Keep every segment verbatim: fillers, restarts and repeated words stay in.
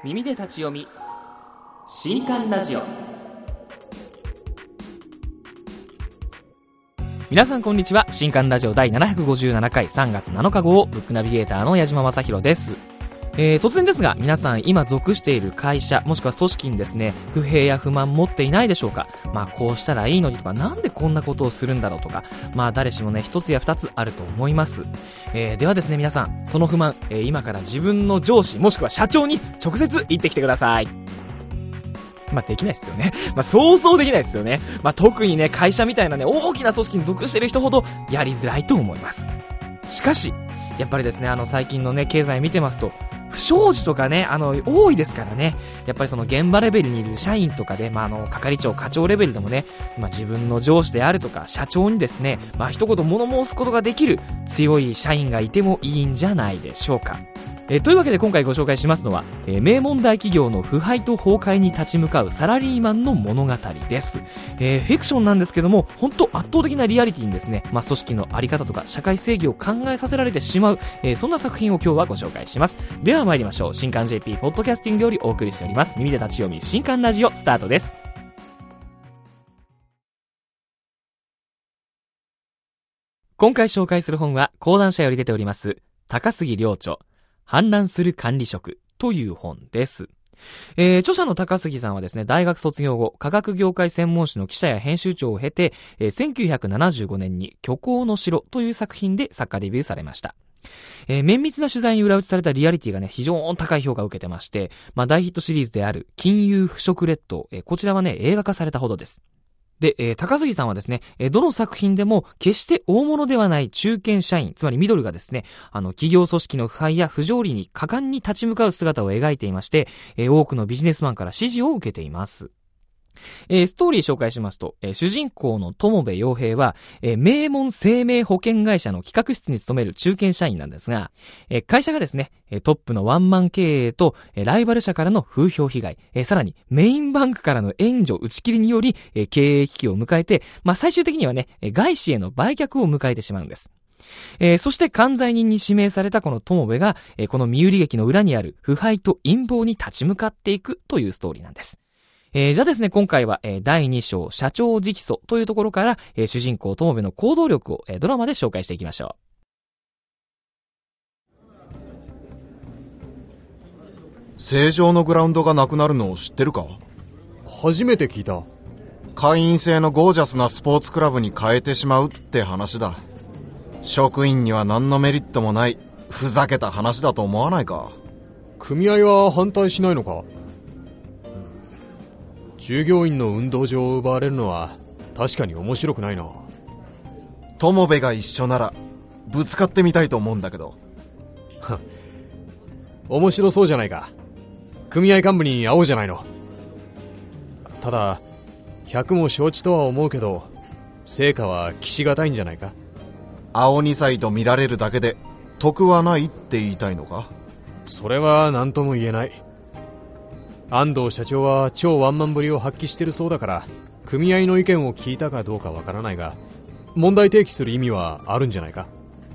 耳で立ち読み新刊ラジオ。皆さんこんにちは。新刊ラジオだいななひゃくごじゅうななかいさんがつなのか号ブックナビゲーターの矢島正宏です。えー、突然ですが皆さん今属している会社もしくは組織にですね不平や不満持っていないでしょうか。まあこうしたらいいのにとか、なんでこんなことをするんだろうとか、まあ誰しもね一つや二つあると思います。えー、ではですね皆さんその不満、えー、今から自分の上司もしくは社長に直接言ってきてください。まあできないですよね。まあ想像できないですよね。まあ特にね会社みたいなね大きな組織に属している人ほどやりづらいと思います。しかしやっぱりですねあの最近のね経済見てますと不祥事とかねあの多いですからね。やっぱりその現場レベルにいる社員とかで、まあ、あの係長課長レベルでもね、まあ、自分の上司であるとか社長にですね、まあ、一言物申すことができる強い社員がいてもいいんじゃないでしょうか。えー、というわけで今回ご紹介しますのは、えー、名門大企業の腐敗と崩壊に立ち向かうサラリーマンの物語です。えー、フィクションなんですけども本当圧倒的なリアリティにですね、まあ、組織の在り方とか社会正義を考えさせられてしまう、えー、そんな作品を今日はご紹介します。では参りましょう。新刊 ジェーピー ポッドキャスティングよりお送りしております耳で立ち読み新刊ラジオスタートです。今回紹介する本は講談社より出ております高杉良著反乱する管理職という本です。えー、著者の高杉さんはですね大学卒業後科学業界専門誌の記者や編集長を経て、えー、せんきゅうひゃくななじゅうごねんに虚構の城という作品で作家デビューされました。えー、綿密な取材に裏打ちされたリアリティがね非常に高い評価を受けてまして、まあ、大ヒットシリーズである金融腐食列島、えー、こちらはね映画化されたほどです。で、えー、高杉さんはですね、えー、どの作品でも決して大物ではない中堅社員、つまりミドルがですね、あの企業組織の腐敗や不条理に果敢に立ち向かう姿を描いていまして、えー、多くのビジネスマンから支持を受けています。えー、ストーリー紹介しますと、えー、主人公の友部洋平は、えー、名門生命保険会社の企画室に勤める中堅社員なんですが、えー、会社がですね、トップのワンマン経営と、えー、ライバル社からの風評被害、えー、さらにメインバンクからの援助打ち切りにより、えー、経営危機を迎えて、まあ、最終的にはね、外資への売却を迎えてしまうんです。えー、そして管財人に指名されたこの友部が、えー、この身売り劇の裏にある腐敗と陰謀に立ち向かっていくというストーリーなんです。えー、じゃあですね、今回は、えー、だいに章社長直訴というところから、えー、主人公友部の行動力を、えー、ドラマで紹介していきましょう。正常のグラウンドがなくなるのを知ってるか？ 初めて聞いた。 会員制のゴージャスなスポーツクラブに変えてしまうって話だ。職員には何のメリットもないふざけた話だと思わないか？ 組合は反対しないのか？従業員の運動場を奪われるのは確かに面白くないな。 友部が一緒ならぶつかってみたいと思うんだけど。 面白そうじゃないか。組合幹部に会おうじゃないの。ただ百も承知とは思うけど成果は期しがたいんじゃないか。 青二歳と見られるだけで得はないって言いたいのか？ それは何とも言えない。安藤社長は超ワンマンぶりを発揮してるそうだから組合の意見を聞いたかどうかわからないが問題提起する意味はあるんじゃないか。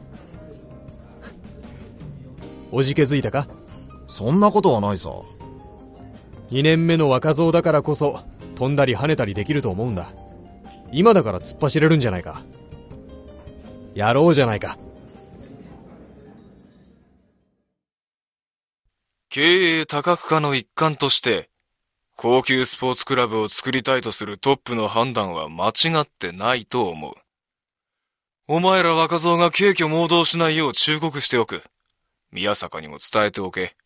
おじけづいたか？ そんなことはないさ。 にねんめの若造だからこそ飛んだり跳ねたりできると思うんだ。今だから突っ走れるんじゃないか。やろうじゃないか。 経営多角化の一環として高級スポーツクラブを作りたいとするトップの判断は間違ってないと思う。お前ら若造が軽挙妄動しないよう忠告しておく。宮坂にも伝えておけ。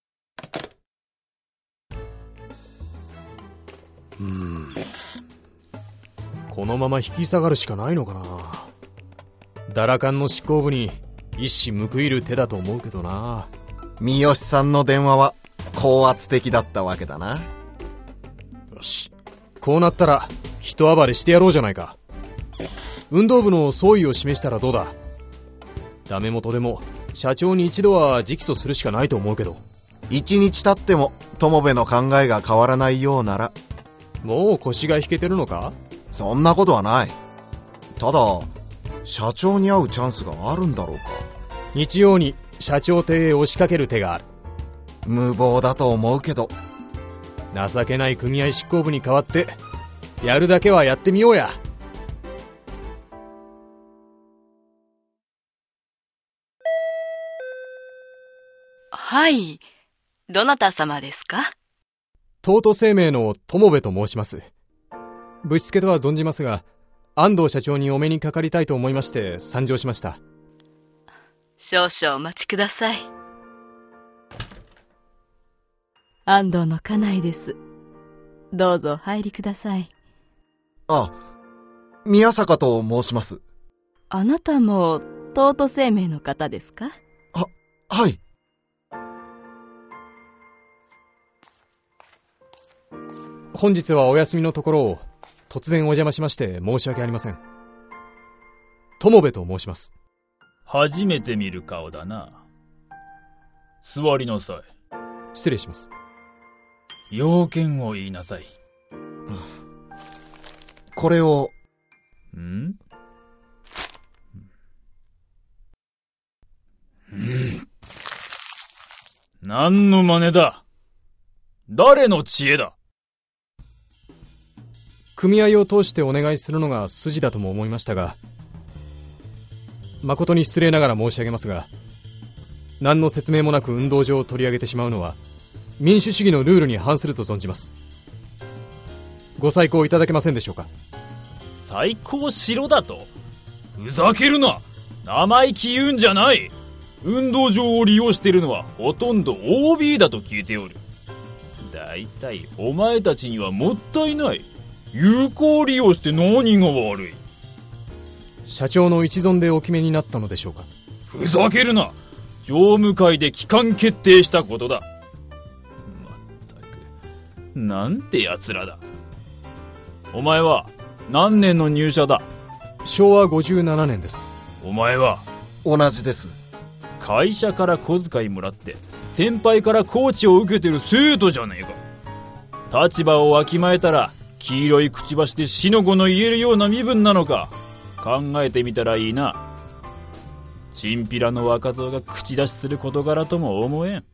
うーんこのまま引き下がるしかないのかな。ダラカンの執行部に一矢報いる手だと思うけどな。 三好さんの電話は高圧的だったわけだな。 よし、こうなったら一暴れしてやろうじゃないか。運動部の総意を示したらどうだ。ダメ元でも社長に一度は直訴するしかないと思うけど。 一日経っても友部の考えが変わらないようなら。 もう腰が引けてるのか？ そんなことはない。ただ社長に会うチャンスがあるんだろうか。 日曜に社長邸へ押しかける手がある。 無謀だと思うけど。 情けない組合執行部に代わって、やるだけはやってみようや。 はい。どなた様ですか？ 東都生命の友部と申します。ぶしつけとは存じますが、安藤社長にお目にかかりたいと思いまして参上しました。 少々お待ちください。安藤の家内です。どうぞお入りください。 あ、宮坂と申します。 あなたも東都生命の方ですか？ は、はい。 本日はお休みのところを突然お邪魔しまして申し訳ありません。友部と申します。 初めて見る顔だな。座りなさい。 失礼します。 要件を言いなさい。 これを。 ん？うん。何の真似だ？誰の知恵だ？ 組合を通してお願いするのが筋だとも思いましたが、誠に失礼ながら申し上げますが、何の説明もなく運動場を取り上げてしまうのは民主主義のルールに反すると存じます。ご再考いただけませんでしょうか？ 再考しろだと？ふざけるな！生意気言うんじゃない！運動場を利用しているのはほとんど オービー だと聞いておる。だいたいお前たちにはもったいない。有効利用して何が悪い？ 社長の一存でお決めになったのでしょうか？ ふざけるな！常務会で機関決定したことだ。まったく、なんて奴らだ。お前は何年の入社だ？ しょうわごじゅうななねんです。 お前は？ 同じです。 会社から小遣いもらって先輩からコーチを受けてる生徒じゃねえか。立場をわきまえたら黄色いくちばしで死の子の言えるような身分なのか考えてみたらいいな。チンピラの若造が口出しする事柄とも思えん。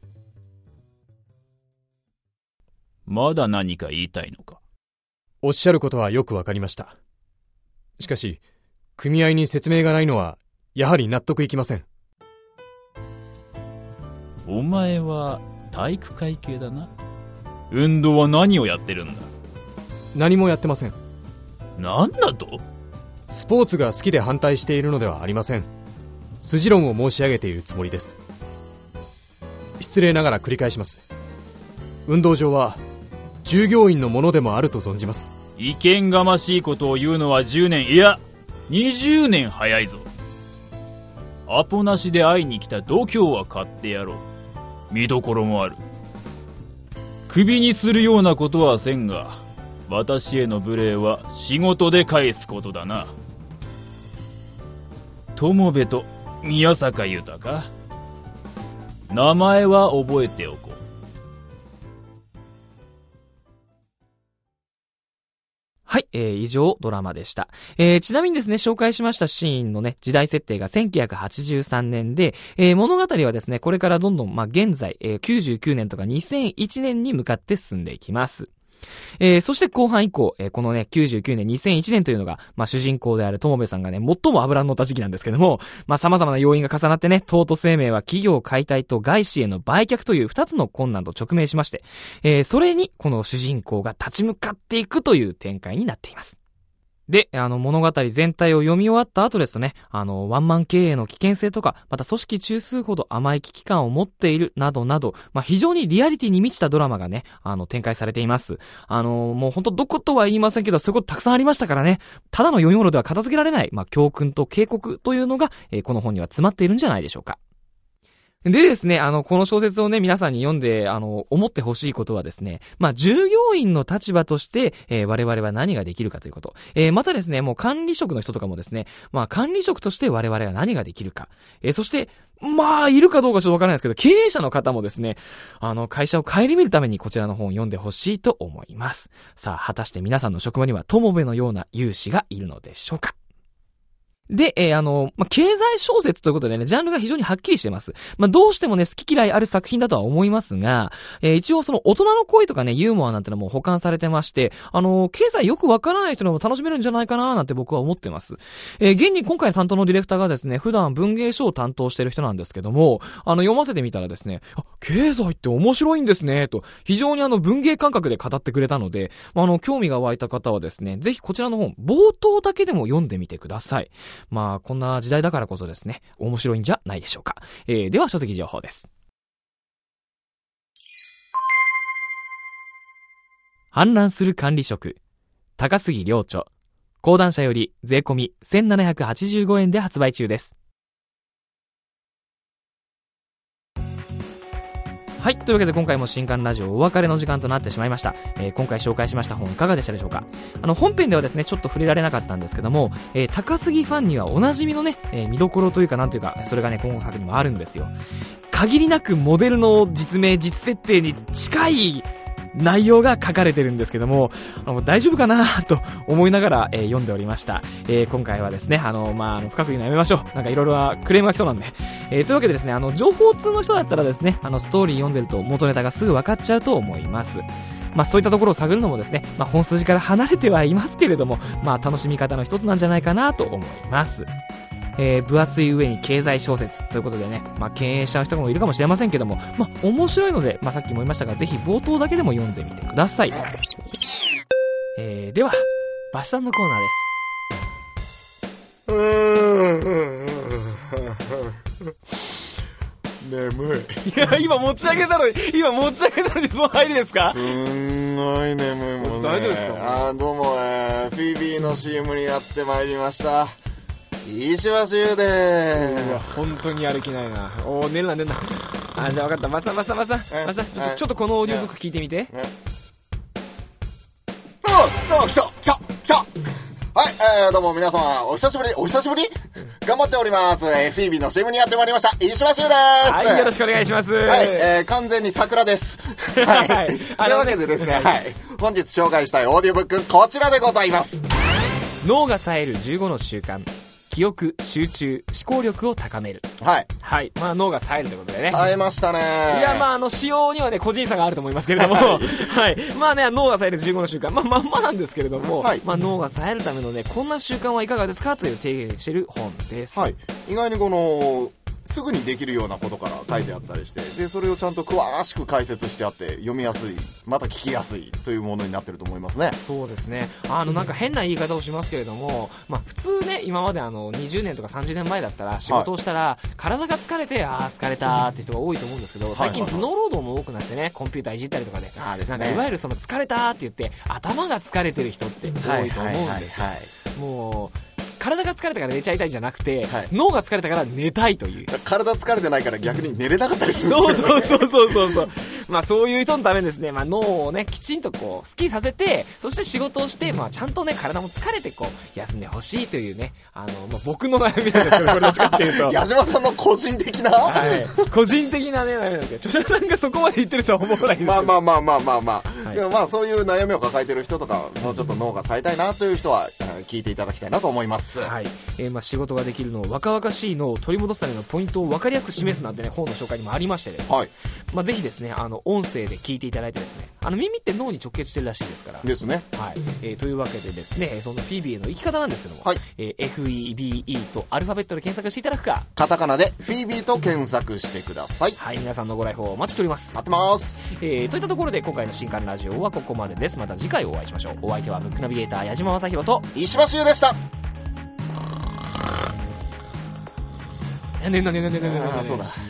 まだ何か言いたいのか？ おっしゃることはよくわかりました。しかし組合に説明がないのはやはり納得いきません。 お前は体育会系だな。運動は何をやってるんだ？ 何もやってません。 何だと？ スポーツが好きで反対しているのではありません。筋論を申し上げているつもりです。失礼ながら繰り返します。運動場は従業員のものでもあると存じます。 意見がましいことを言うのはじゅうねん、いやにじゅうねん早いぞ。アポなしで会いに来た度胸は買ってやろう。見どころもある。クビにするようなことはせんが、私への無礼は仕事で返すことだな。友部と宮坂豊、名前は覚えておこう。 はい、えー、以上ドラマでした。えー、ちなみにですね、紹介しましたシーンのね、時代設定がせんきゅうひゃくはちじゅうさんねんで、えー、物語はですね、これからどんどん、まあ、現在、えー、きゅうじゅうきゅうねんとかにせんいちねんに向かって進んでいきます。えー、そして後半以降、えー、このね、きゅうじゅうきゅうねん、にせんいちねんというのが、まあ、主人公である友部さんがね、最も脂の乗った時期なんですけども、まあ、様々な要因が重なってね、東都生命は企業解体と外資への売却という二つの困難と直面しまして、えー、それに、この主人公が立ち向かっていくという展開になっています。で、あの物語全体を読み終わった後ですとね、あのワンマン経営の危険性とか、また組織中枢ほど甘い危機感を持っているなどなど、まあ、非常にリアリティに満ちたドラマがね、あの展開されています。あのもう本当どことは言いませんけど、そういうことたくさんありましたからね、ただの読み物では片付けられない、まあ、教訓と警告というのが、えー、この本には詰まっているんじゃないでしょうか。でですね、あの、この小説をね、皆さんに読んで、あの、思ってほしいことはですね、まあ、従業員の立場として、えー、我々は何ができるかということ。えー、またですね、もう管理職の人とかもですね、まあ、管理職として我々は何ができるか。えー、そして、まあ、いるかどうかちょっとわからないですけど、経営者の方もですね、あの、会社を顧みるためにこちらの本を読んでほしいと思います。さあ、果たして皆さんの職場には友部のような有志がいるのでしょうか。 で、えー、あの、まあ、経済小説ということでね、ジャンルが非常にはっきりしてます。まあ、どうしてもね、好き嫌いある作品だとは思いますが、えー、一応その大人の恋とかね、ユーモアなんてのも保管されてまして、あの、経済よくわからない人でも楽しめるんじゃないかななんて僕は思ってます。えー、現に今回担当のディレクターがですね、普段文芸書を担当してる人なんですけども、あの、読ませてみたらですね、あ、経済って面白いんですね、と、非常にあの、文芸感覚で語ってくれたので、まあ、あの、興味が湧いた方はですね、ぜひこちらの本、冒頭だけでも読んでみてください。まあ、こんな時代だからこそですね、面白いんじゃないでしょうか。えー、では書籍情報です。氾濫する管理職、高杉良著、講談社より税込みせんななひゃくはちじゅうごえんで発売中です。はい。というわけで今回も新刊ラジオお別れの時間となってしまいました。えー、今回紹介しました本いかがでしたでしょうか。あの、本編ではですね、ちょっと触れられなかったんですけども、えー、高杉ファンにはおなじみのね、えー、見どころというかなんというか、それがね、今後作にもあるんですよ。限りなくモデルの実名、実設定に近い内容が書かれてるんですけども、あの大丈夫かなと思いながら、えー、読んでおりました。えー、今回はですね、あの、まあ、あの深く言うのやめましょう。なんかいろいろなクレームが来そうなんで。えー、というわけでですね、あの、情報通の人だったらですね、あの、ストーリー読んでると元ネタがすぐ分かっちゃうと思います。まあ、そういったところを探るのもですね、まあ、本筋から離れてはいますけれども、まあ、楽しみ方の一つなんじゃないかなと思います。えー、分厚い上に経済小説ということでね、まあ、経営者の人もいるかもしれませんけども、まあ、面白いので、まあ、さっきも言いましたが、ぜひ冒頭だけでも読んでみてください。えー、では、バシさんのコーナーです。 眠い。 いや、今持ち上げたのに、今持ち上げたのにその入りですか？ すんごい眠いもんね。 大丈夫ですか？ あ、どうも、えー、フィービーの シーエム にやってまいりました。石橋優でーす。 うわ、本当にやる気ないな。おー、寝るな寝るな。あ、じゃあ分かった。マスターマスターマスター。マスター、ちょっと、ちょっとこのオーディオブック聞いてみて。 ああ、来た来た来た。はい、えー、どうも皆様、お久しぶり、お久しぶり頑張っております。えー、フィービーの シーエム にやってまいりました。石橋優でーす。 はい、よろしくお願いします。 はい、えー、完全に桜です。はい。というわけでですね、はい。本日紹介したいオーディオブック、こちらでございます。 脳が冴えるじゅうごの習慣。記憶、集中、思考力を高める。 はい。 はい。まあ脳が冴えるということでね。 冴えましたね。 いや、まああの、仕様にはね、個人差があると思いますけれども、はい。まあね、脳が冴えるじゅうごの習慣。まあまんまなんですけれども、はい。まあ脳が冴えるためのね、こんな習慣はいかがですかという提言している本です。 はい。意外にこの、すぐにできるようなことから書いてあったりして、でそれをちゃんと詳しく解説してあって読みやすい、また聞きやすいというものになってると思いますね。 そうですね。あのなんか変な言い方をしますけれども、まあ普通ね、今まであのにじゅうねんとかさんじゅうねんまえだったら仕事をしたら、はい、体が疲れてあー疲れたーって人が多いと思うんですけど、最近頭脳労働も多くなってね、コンピューターいじったりとかで、あーですね、なんかいわゆるその疲れたーって言って頭が疲れてる人って多いと思うんですよ。もう体が疲れたから寝ちゃいたいんじゃなくて、はい、脳が疲れたから寝たいという。 体疲れてないから逆に寝れなかったりするんですよね。 そうそうそうそうそう。まあそういう人のためにですね、まあ脳をね、きちんとこう、スッキリさせて、そして仕事をして、まあちゃんとね、体も疲れてこう、休んでほしいというね、あの、まあ僕の悩みなんですけど、これどっちかっていうと。 矢島さんの個人的なはい。個人的なね、悩みなんですけど、著者さんがそこまで言ってるとは思わないんですけど。 まあまあまあまあまあまあ。はい、でもまあそういう悩みを抱えてる人とか、もうちょっと脳が冴えたいなという人は、聞いていただきたいなと思います。 はい。えー、まあ仕事ができるのを若々しいのを取り戻すためのポイントを分かりやすく示すなんてね、本の紹介にもありましてですね、はい、まあぜひですね、あの音声で聞いていただいてですね、あの耳って脳に直結してるらしいですからですね。 はい。えー、というわけでですね、そのフィービーへの生き方なんですけども、はい、えー、エフイービーイー とアルファベットで検索していただくか、 カタカナでフィービーと検索してください。 はい、皆さんのご来訪をお待ちしております。 待ってます。 えー、といったところで今回の新刊ラジオはここまでです。また次回お会いしましょう。お相手はブックナビゲーター矢島正宏と石橋優でした。 ねねねねねねねねね。 あ、そうだ。